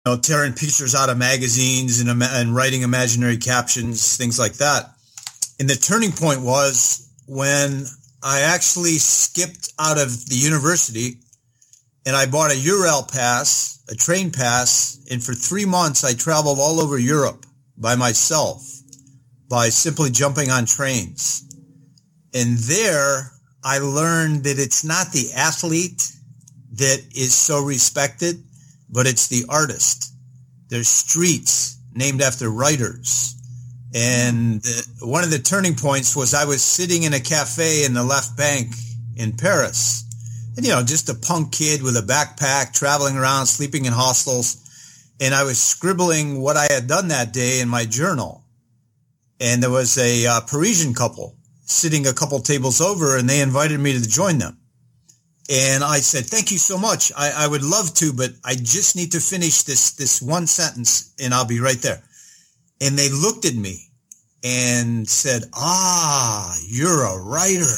tearing pictures out of magazines and writing imaginary captions, things like that. And the turning point was when I actually skipped out of the university and I bought a Ural pass, a train pass, and for 3 months I traveled all over Europe by myself by simply jumping on trains. And there I learned that it's not the athlete that is so respected, but it's the artist. There's streets named after writers. And one of the turning points was I was sitting in a cafe in the left bank in Paris. And, just a punk kid with a backpack, traveling around, sleeping in hostels. And I was scribbling what I had done that day in my journal. And there was a Parisian couple sitting a couple tables over, and they invited me to join them. And I said, thank you so much. I would love to, but I just need to finish this one sentence, and I'll be right there. And they looked at me and said, you're a writer.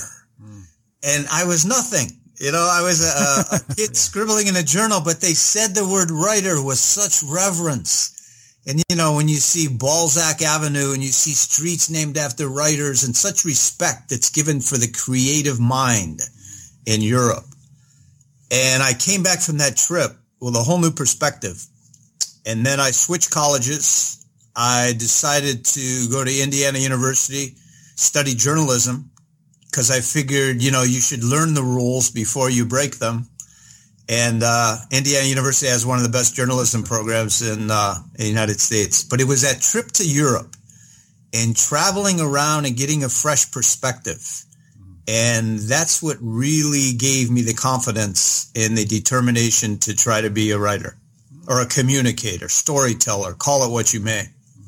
And I was nothing. I was a kid scribbling in a journal, but they said the word writer with such reverence. And, when you see Balzac Avenue and you see streets named after writers and such respect that's given for the creative mind in Europe. And I came back from that trip with a whole new perspective. And then I switched colleges. I decided to go to Indiana University, study journalism, because I figured, you should learn the rules before you break them. And Indiana University has one of the best journalism programs in the United States. But it was that trip to Europe and traveling around and getting a fresh perspective. And that's what really gave me the confidence and the determination to try to be a writer or a communicator, storyteller, call it what you may.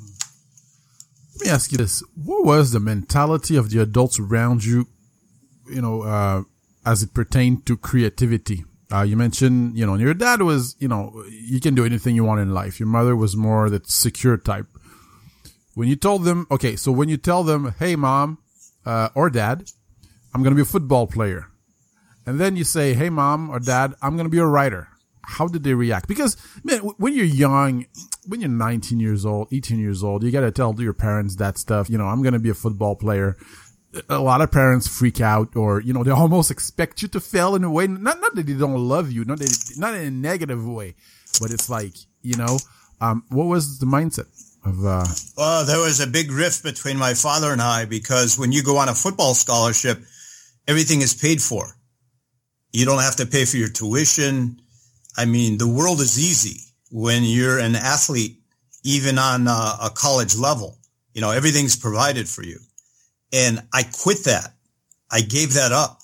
Let me ask you this. What was the mentality of the adults around you, as it pertained to creativity? You mentioned, your dad was, you can do anything you want in life. Your mother was more that secure type. When you told them, when you tell them, hey, mom, or dad, I'm going to be a football player. And then you say, hey, mom or dad, I'm going to be a writer. How did they react? Because, man, when you're young, when you're 19 years old, 18 years old, you got to tell your parents that stuff. I'm going to be a football player. A lot of parents freak out, or, they almost expect you to fail in a way. Not that they don't love you, not in a negative way, but it's like, what was the mindset of, Well, there was a big rift between my father and I, because when you go on a football scholarship, everything is paid for. You don't have to pay for your tuition. I mean, the world is easy when you're an athlete, even on a college level. Everything's provided for you. And I quit that. I gave that up.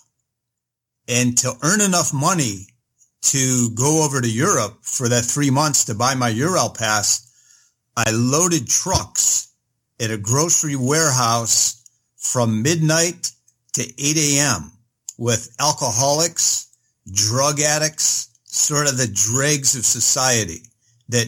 And to earn enough money to go over to Europe for that 3 months to buy my Ural pass, I loaded trucks at a grocery warehouse from midnight to 8 a.m. with alcoholics, drug addicts, sort of the dregs of society that,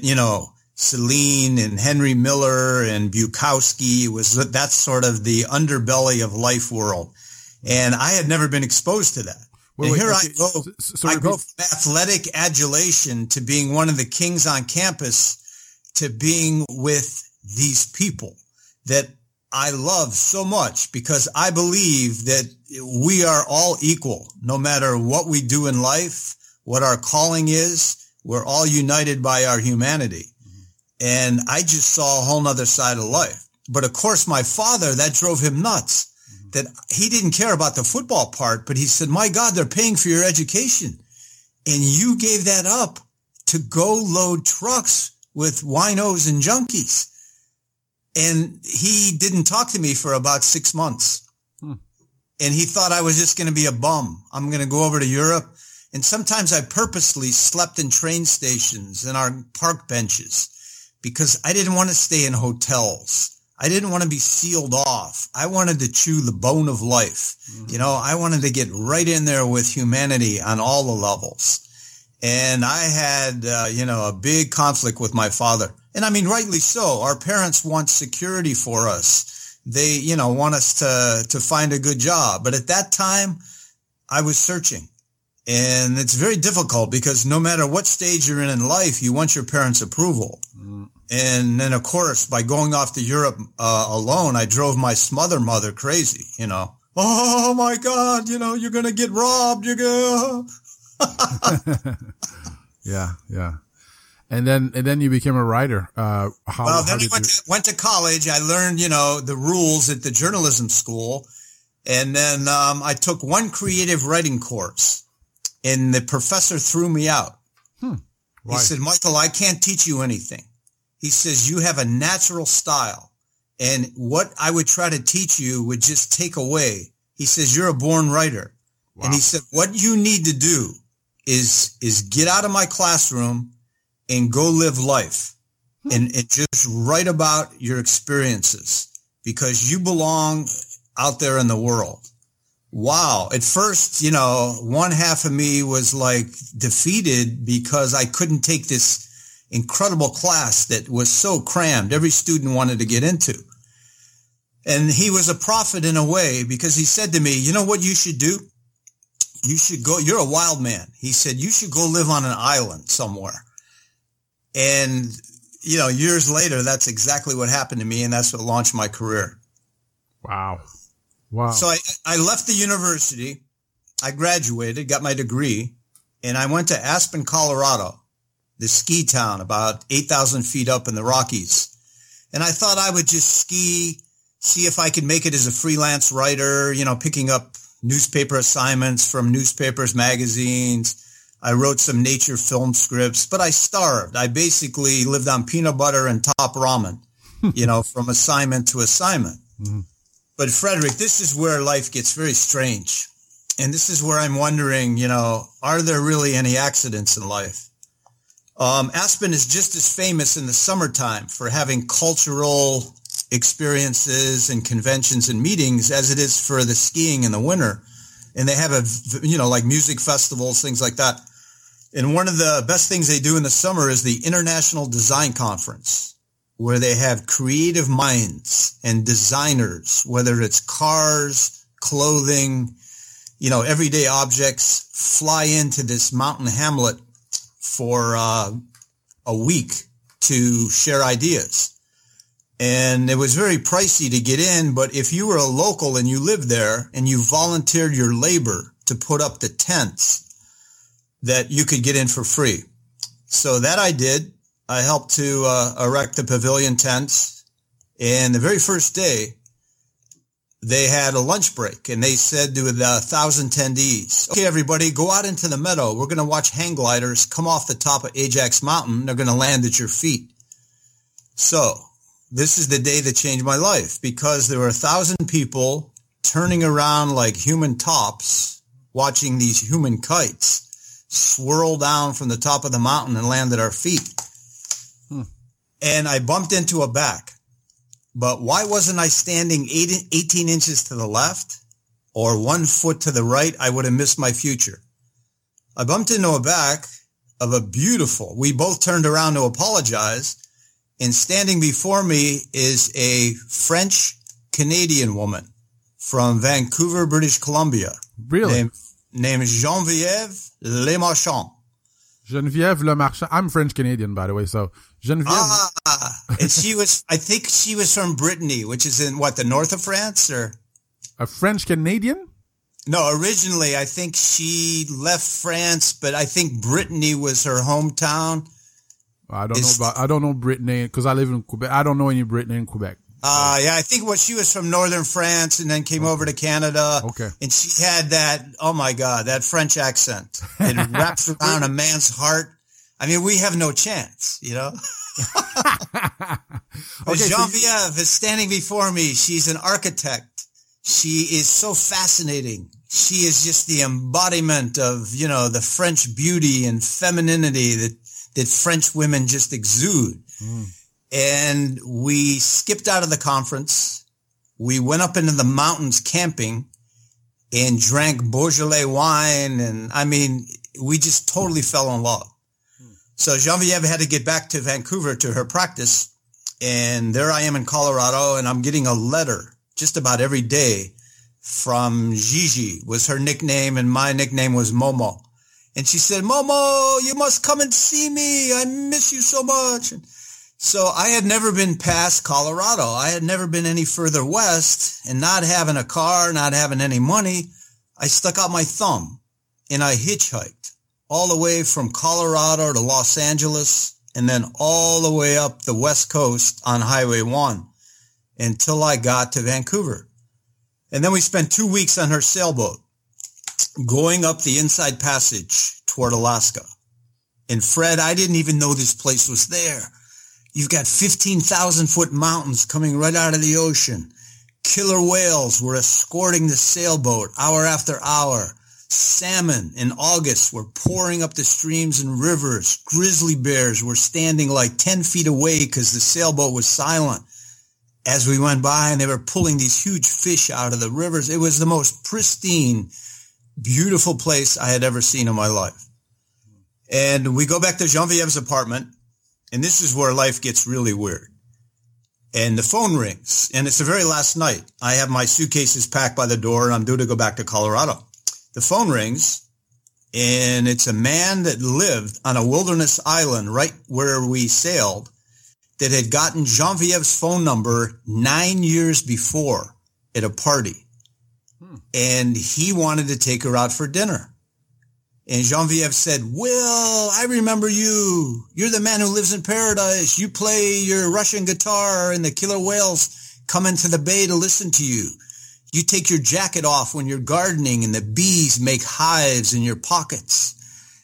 Celine and Henry Miller and Bukowski that's sort of the underbelly of life world. And I had never been exposed to that. I go, I go from athletic adulation to being one of the kings on campus to being with these people that I love so much, because I believe that we are all equal, no matter what we do in life, what our calling is. We're all united by our humanity. And I just saw a whole nother side of life. But of course, my father, that drove him nuts, that he didn't care about the football part, but he said, my God, they're paying for your education. And you gave that up to go load trucks with winos and junkies. And he didn't talk to me for about 6 months. And he thought I was just going to be a bum. I'm going to go over to Europe. And sometimes I purposely slept in train stations and our park benches, because I didn't want to stay in hotels. I didn't want to be sealed off. I wanted to chew the bone of life. I wanted to get right in there with humanity on all the levels. And I had, a big conflict with my father. And I mean, rightly so. Our parents want security for us. They, want us to find a good job. But at that time, I was searching. And it's very difficult because no matter what stage you're in life, you want your parents' approval. Mm. And then, of course, by going off to Europe alone, I drove my smother mother crazy, you know. Oh, my God, you know, you're going to get robbed. You're going to... Yeah. And then you became a writer. Then I went to college. I learned, you know, the rules at the journalism school. And then I took one creative writing course, and the professor threw me out. Why? He said, Michael, I can't teach you anything. He says, you have a natural style, and what I would try to teach you would just take away. He says, you're a born writer. Wow. And he said, what you need to do is get out of my classroom and go live life and just write about your experiences, because you belong out there in the world. Wow. At first, you know, one half of me was like defeated because I couldn't take this incredible class that was so crammed. Every student wanted to get into. And he was a prophet in a way, because he said to me, you know what you should do? You should go, you're a wild man. He said, you should go live on an island somewhere. And, you know, years later, that's exactly what happened to me. And that's what launched my career. Wow. So I left the university. I graduated, got my degree, and I went to Aspen, Colorado, the ski town about 8,000 feet up in the Rockies. And I thought I would just ski, see if I could make it as a freelance writer, you know, picking up newspaper assignments from newspapers, magazines. I wrote some nature film scripts, but I starved. I basically lived on peanut butter and top ramen, you know, from assignment to assignment. Mm-hmm. But Frederick, this is where life gets very strange. And this is where I'm wondering, you know, are there really any accidents in life? Aspen is just as famous in the summertime for having cultural experiences and conventions and meetings as it is for the skiing in the winter. And they have like music festivals, things like that. And one of the best things they do in the summer is the International Design Conference, where they have creative minds and designers, whether it's cars, clothing, you know, everyday objects, fly into this mountain hamlet for a week to share ideas. And it was very pricey to get in, but if you were a local and you lived there and you volunteered your labor to put up the tents, that you could get in for free. So that I did. I helped to erect the pavilion tents. And the very first day, they had a lunch break, and they said to the 1,000 attendees, okay, everybody, go out into the meadow. We're going to watch hang gliders come off the top of Ajax Mountain. They're going to land at your feet. So this is the day that changed my life, because there were 1,000 people turning around like human tops, watching these human kites swirl down from the top of the mountain and land at our feet. And I bumped into a back. But why wasn't I standing 18 inches to the left or 1 foot to the right? I would have missed my future. I bumped into a back of a beautiful, we both turned around to apologize, and standing before me is a French-Canadian woman from Vancouver, British Columbia. Really? Named Geneviève Lemarchand. Geneviève Lemarchand. I'm French-Canadian, by the way, so Geneviève. And I think she was from Brittany, which is in the north of France, or? A French-Canadian? No, originally I think she left France, but I think Brittany was her hometown. I don't know Brittany, because I live in Quebec. I don't know any Brittany in Quebec. Yeah, I think she was from northern France and then came over to Canada. Okay. And she had that, oh my God, that French accent. It wraps around a man's heart. I mean, we have no chance, you know? Okay, Geneviève is standing before me. She's an architect. She is so fascinating. She is just the embodiment of, you know, the French beauty and femininity that French women just exude. Mm. And we skipped out of the conference. We went up into the mountains camping and drank Beaujolais wine. And I mean, we just totally fell in love. So Geneviève had to get back to Vancouver to her practice. And there I am in Colorado, and I'm getting a letter just about every day from Gigi, was her nickname, and my nickname was Momo. And she said, Momo, you must come and see me. I miss you so much. And so I had never been past Colorado. I had never been any further west, and not having a car, not having any money, I stuck out my thumb and I hitchhiked all the way from Colorado to Los Angeles and then all the way up the West Coast on Highway 1 until I got to Vancouver. And then we spent 2 weeks on her sailboat going up the Inside Passage toward Alaska. And Fred, I didn't even know this place was there. You've got 15,000-foot mountains coming right out of the ocean. Killer whales were escorting the sailboat hour after hour. Salmon in August were pouring up the streams and rivers. Grizzly bears were standing like 10 feet away because the sailboat was silent as we went by, and they were pulling these huge fish out of the rivers. It was the most pristine, beautiful place I had ever seen in my life. And we go back to Geneviève's apartment, and this is where life gets really weird. And the phone rings, and it's the very last night. I have my suitcases packed by the door, and I'm due to go back to Colorado. The phone rings, and it's a man that lived on a wilderness island right where we sailed that had gotten Geneviève's phone number 9 years before at a party. And he wanted to take her out for dinner. And Geneviève said, Will, I remember you. You're the man who lives in paradise. You play your Russian guitar and the killer whales come into the bay to listen to you. You take your jacket off when you're gardening and the bees make hives in your pockets.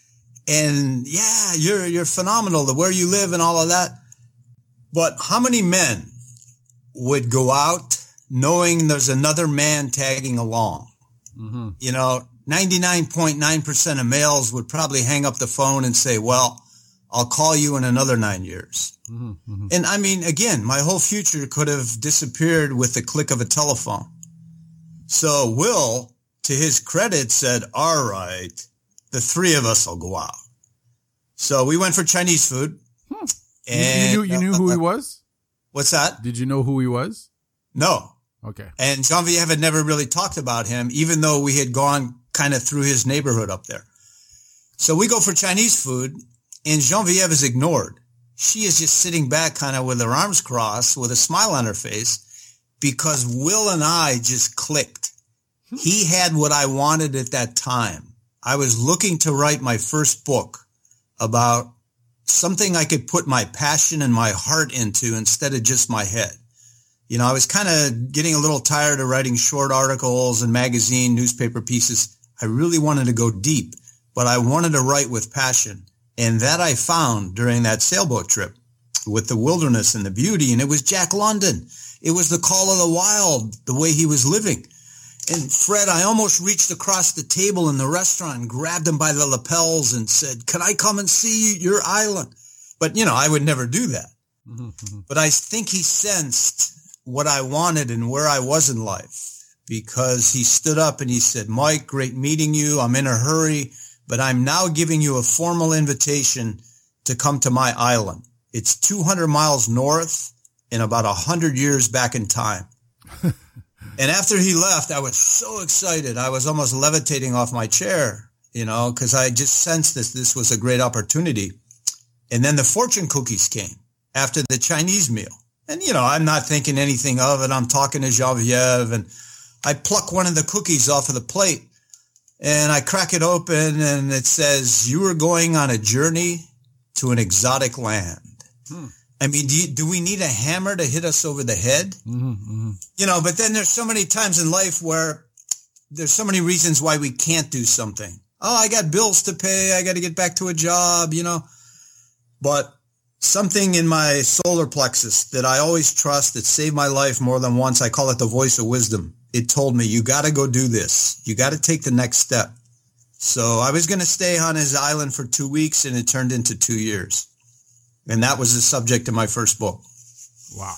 And yeah, you're phenomenal, the where you live and all of that. But how many men would go out knowing there's another man tagging along? Mm-hmm. You know, 99.9% of males would probably hang up the phone and say, well, I'll call you in another 9 years. Mm-hmm. Mm-hmm. And I mean, again, my whole future could have disappeared with the click of a telephone. So Will, to his credit, said, all right, the three of us will go out. So we went for Chinese food. And you knew who he was? What's that? Did you know who he was? No. Okay. And Geneviève had never really talked about him, even though we had gone kind of through his neighborhood up there. So we go for Chinese food, and Geneviève is ignored. She is just sitting back kind of with her arms crossed with a smile on her face because Will and I just clicked. He had what I wanted at that time. I was looking to write my first book about something I could put my passion and my heart into instead of just my head. You know, I was kind of getting a little tired of writing short articles and magazine, newspaper pieces. I really wanted to go deep, but I wanted to write with passion. And that I found during that sailboat trip with the wilderness and the beauty. And it was Jack London. It was the call of the wild, the way he was living. And Fred, I almost reached across the table in the restaurant and grabbed him by the lapels and said, can I come and see your island? But, you know, I would never do that. Mm-hmm. But I think he sensed what I wanted and where I was in life, because he stood up and he said, Mike, great meeting you. I'm in a hurry, but I'm now giving you a formal invitation to come to my island. It's 200 miles north and about 100 years back in time. And after he left, I was so excited. I was almost levitating off my chair, you know, because I just sensed this was a great opportunity. And then the fortune cookies came after the Chinese meal. And, you know, I'm not thinking anything of it. I'm talking to Geneviève, and I pluck one of the cookies off of the plate, and I crack it open, and it says, you are going on a journey to an exotic land. I mean, do we need a hammer to hit us over the head? Mm-hmm, mm-hmm. You know, but then there's so many times in life where there's so many reasons why we can't do something. Oh, I got bills to pay. I got to get back to a job, you know. But something in my solar plexus that I always trust that saved my life more than once, I call it the voice of wisdom. It told me, you got to go do this. You got to take the next step. So I was going to stay on his island for 2 weeks, and it turned into 2 years. And that was the subject of my first book. Wow.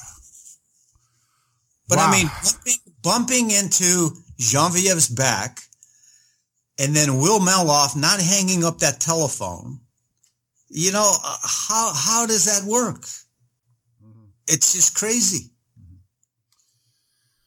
But wow. I mean, bumping into Geneviève's back and then Will Meloff not hanging up that telephone, you know, how does that work? It's just crazy.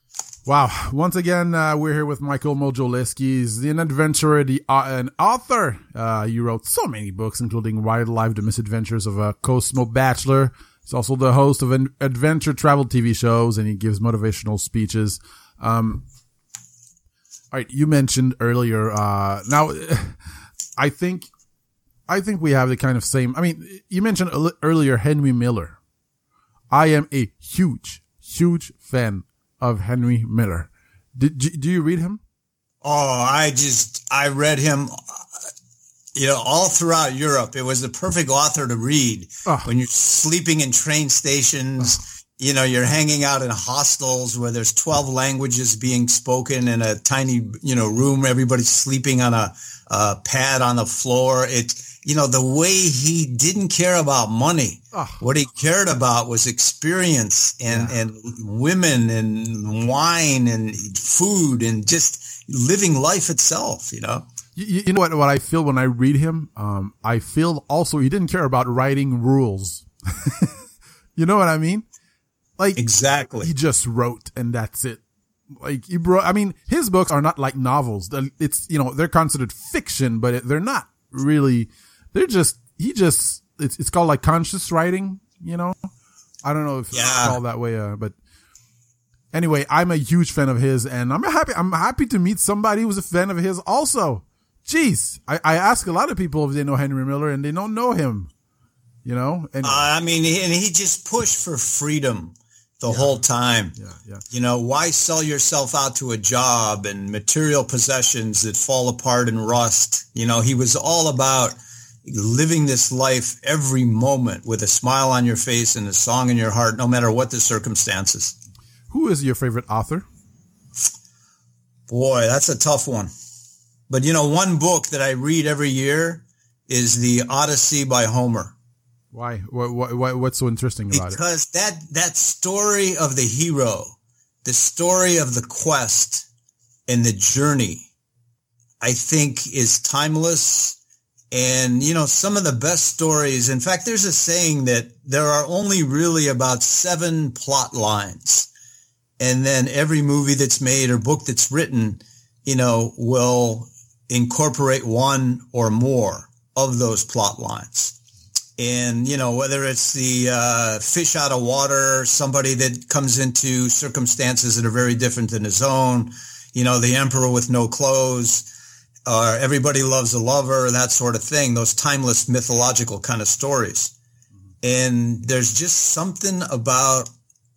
Wow. Once again, we're here with Michael Mojoleski. He's an adventurer, an author. He wrote so many books, including Wildlife, The Misadventures of a Cosmo Bachelor. He's also the host of adventure travel TV shows, and he gives motivational speeches. All right. You mentioned earlier, now I think we have the kind of same, I mean, you mentioned earlier Henry Miller. I am a huge fan of Henry Miller. Do you read him? Oh, I read him, all throughout Europe. It was the perfect author to read when you're sleeping in train stations. You're hanging out in hostels where there's 12 languages being spoken in a tiny, room. Everybody's sleeping on a pad on the floor. The way he didn't care about money. What he cared about was experience and women and wine and food and just living life itself, You know what I feel when I read him? I feel also he didn't care about writing rules. You know what I mean? Like, exactly. He just wrote and that's it. Like, his books are not like novels. It's, they're considered fiction, but they're not really. They're just, it's called like conscious writing, I don't know if it's called that way, but anyway, I'm a huge fan of his, and I'm happy to meet somebody who's a fan of his also. Jeez, I ask a lot of people if they know Henry Miller, and they don't know him, And he just pushed for freedom the whole time. Yeah. Why sell yourself out to a job and material possessions that fall apart and rust? He was all about living this life every moment with a smile on your face and a song in your heart, no matter what the circumstances. Who is your favorite author? Boy, that's a tough one. But, one book that I read every year is The Odyssey by Homer. Why? What's so interesting about it? Because that story of the hero, the story of the quest and the journey, I think is timeless. And, some of the best stories, in fact, there's a saying that there are only really about 7 plot lines. And then every movie that's made or book that's written, will incorporate one or more of those plot lines. And, whether it's the fish out of water, somebody that comes into circumstances that are very different than his own, the emperor with no clothes, or everybody loves a lover, that sort of thing, those timeless mythological kind of stories. And there's just something about,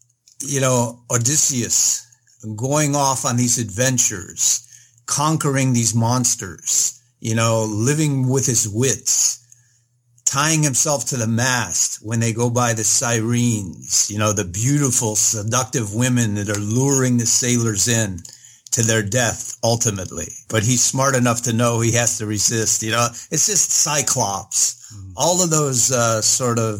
Odysseus going off on these adventures, conquering these monsters, living with his wits, tying himself to the mast when they go by the sirens, the beautiful, seductive women that are luring the sailors in to their death ultimately. But he's smart enough to know he has to resist. It's just Cyclops. All of those sort of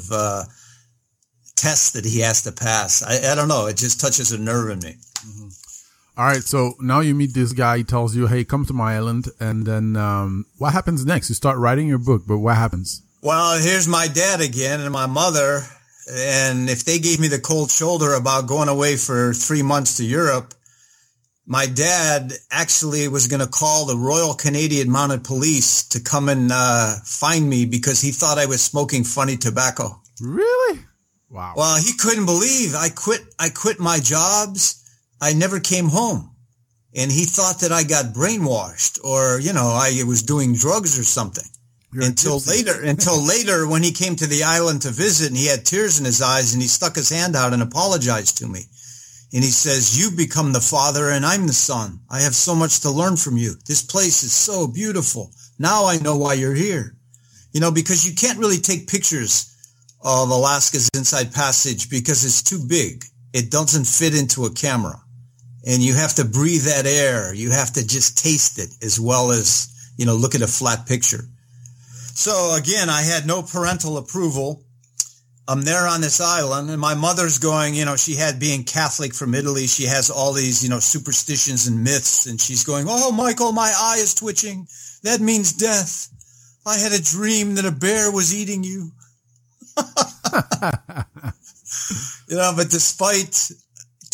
tests that he has to pass. I don't know. It just touches a nerve in me. Mm-hmm. All right. So now you meet this guy. He tells you, hey, come to my island. And then what happens next? You start writing your book, but what happens? Well, here's my dad again and my mother. And if they gave me the cold shoulder about going away for 3 months to Europe, my dad actually was going to call the Royal Canadian Mounted Police to come and find me because he thought I was smoking funny tobacco. Really? Wow. Well, he couldn't believe I quit my jobs. I never came home. And he thought that I got brainwashed or, I was doing drugs or something. Until later when he came to the island to visit and he had tears in his eyes and he stuck his hand out and apologized to me. And he says, you become the father and I'm the son. I have so much to learn from you. This place is so beautiful. Now I know why you're here. Because you can't really take pictures of Alaska's Inside Passage because it's too big. It doesn't fit into a camera. And you have to breathe that air. You have to just taste it as well as, look at a flat picture. So again, I had no parental approval. I'm there on this island and my mother's going, she had being Catholic from Italy. She has all these, superstitions and myths. And she's going, oh, Michael, my eye is twitching. That means death. I had a dream that a bear was eating you. But despite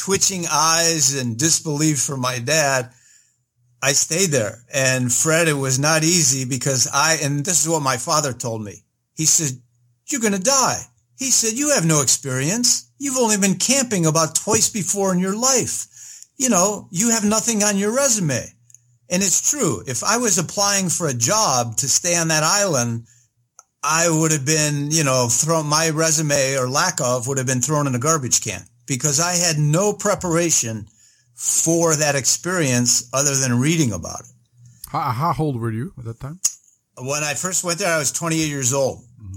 twitching eyes and disbelief from my dad, I stayed there. And Fred, it was not easy because and this is what my father told me. He said, "You're going to die." He said, "You have no experience. You've only been camping about twice before in your life. You have nothing on your resume." And it's true. If I was applying for a job to stay on that island, I would have been, my resume or lack of would have been thrown in a garbage can because I had no preparation for that experience other than reading about it. How old were you at that time? When I first went there, I was 28 years old. Mm-hmm.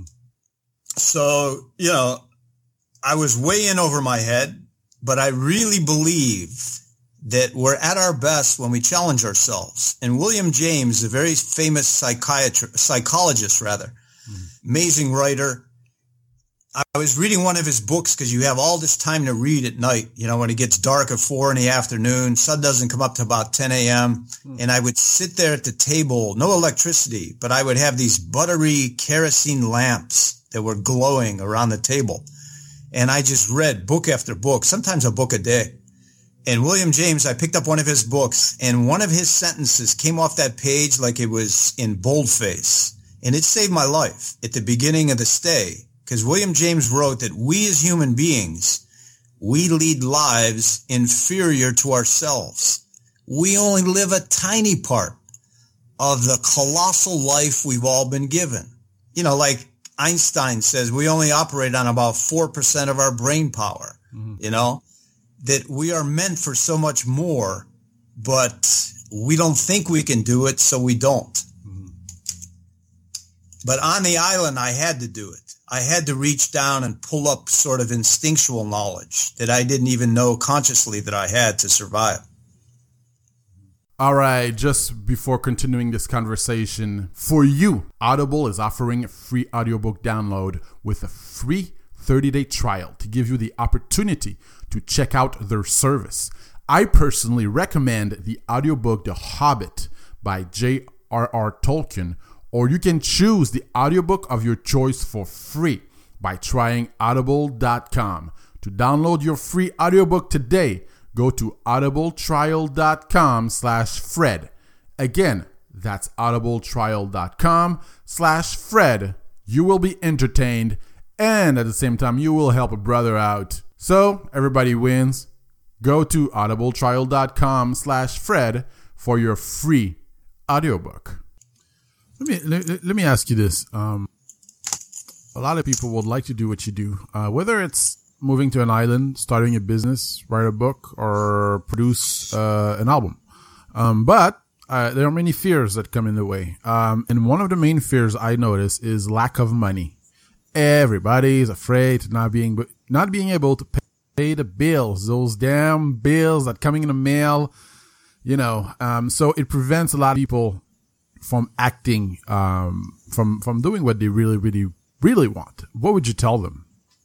So, I was way in over my head, but I really believe that we're at our best when we challenge ourselves. And William James, a very famous psychologist, amazing writer. I was reading one of his books because you have all this time to read at night, when it gets dark at 4 p.m, sun doesn't come up to about 10 a.m. And I would sit there at the table, no electricity, but I would have these buttery kerosene lamps that were glowing around the table. And I just read book after book, sometimes a book a day. And William James, I picked up one of his books and one of his sentences came off that page like it was in boldface. And it saved my life at the beginning of the stay. Because William James wrote that we as human beings, we lead lives inferior to ourselves. We only live a tiny part of the colossal life we've all been given. Like Einstein says, we only operate on about 4% of our brain power, that we are meant for so much more, but we don't think we can do it, so we don't. Mm-hmm. But on the island, I had to do it. I had to reach down and pull up sort of instinctual knowledge that I didn't even know consciously that I had to survive. All right, just before continuing this conversation, for you, Audible is offering a free audiobook download with a free 30-day trial to give you the opportunity to check out their service. I personally recommend the audiobook The Hobbit by J.R.R. Tolkien, or you can choose the audiobook of your choice for free by trying audible.com. To download your free audiobook today, go to audibletrial.com/Fred. Again, that's audibletrial.com/Fred. You will be entertained and at the same time, you will help a brother out. So everybody wins. Go to audibletrial.com/Fred for your free audiobook. Let me ask you this. A lot of people would like to do what you do, whether it's moving to an island, starting a business, write a book, or produce an album. But there are many fears that come in the way. And one of the main fears I notice is lack of money. Everybody's afraid of not being able to pay the bills, those damn bills that coming in the mail, so it prevents a lot of people from acting, from doing what they really, really, really want. What would you tell them?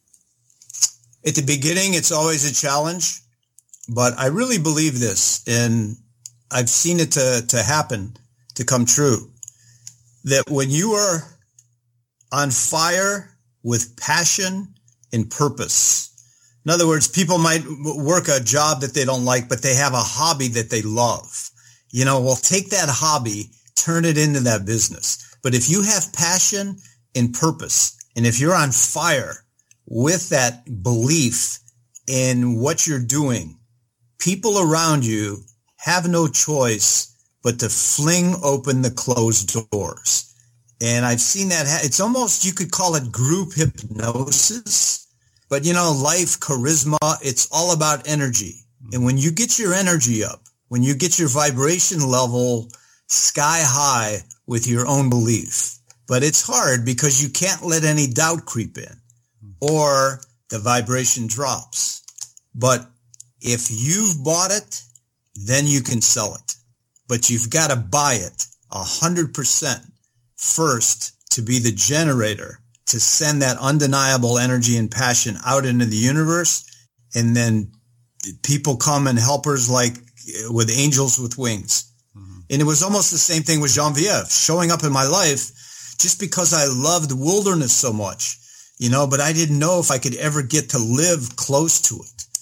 At the beginning, it's always a challenge, but I really believe this, and I've seen it to happen, to come true, that when you are on fire with passion and purpose, in other words, people might work a job that they don't like, but they have a hobby that they love. Well, take that hobby, turn it into that business. But if you have passion and purpose, and if you're on fire with that belief in what you're doing, people around you have no choice but to fling open the closed doors. And I've seen that. It's almost, you could call it group hypnosis. But, life, charisma, it's all about energy. And when you get your energy up, when you get your vibration level sky high with your own belief, but it's hard because you can't let any doubt creep in or the vibration drops. But if you've bought it, then you can sell it. But you've got to buy it 100% first to be the generator, to send that undeniable energy and passion out into the universe. And then people come and helpers like with angels with wings. Mm-hmm. And it was almost the same thing with Geneviève showing up in my life just because I loved wilderness so much, but I didn't know if I could ever get to live close to it.